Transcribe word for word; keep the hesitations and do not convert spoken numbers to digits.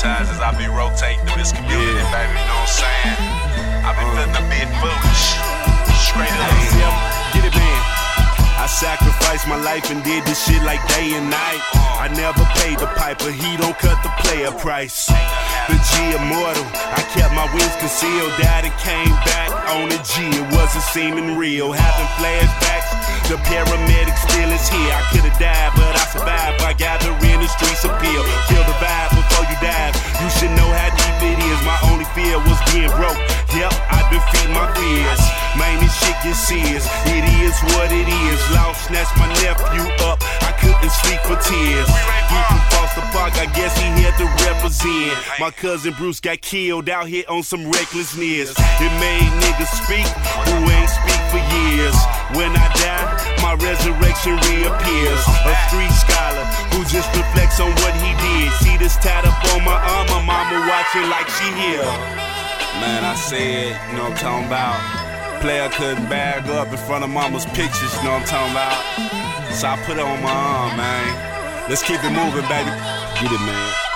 sometimes as I be rotating through this community, yeah. baby, you know what I'm saying? I be uh. feeling a bit foolish. Straight up. Yep, get it, man. I sacrificed my life and did this shit like day and night. I never paid the piper, he don't cut the player price. The G immortal, I kept my wings concealed. Died and came back on the G, it wasn't seeming real. Having flashbacks, the paramedic still is here. I could've died, but I survived by gathering the streets appeal. Kill the vibe before you dive, you should know how deep it is. My only fear was being broke. Yep, I defeat my fears. Man, this shit gets serious. It is what it is. Lost, snatched my nephew up. I couldn't sleep for tears. He from Foster Park, I guess he had to represent. My cousin Bruce got killed out here on some recklessness. It made niggas speak who ain't speak for years. When I die, my resurrection reappears. A street scholar who just reflects on what he did. See this tied up on my arm, my mama watching like she here. Man, I said, you know what I'm talking about. Player couldn't bag up in front of mama's pictures, you know what I'm talking about. So I put it on my arm, man. Let's keep it moving, baby. Get it, man.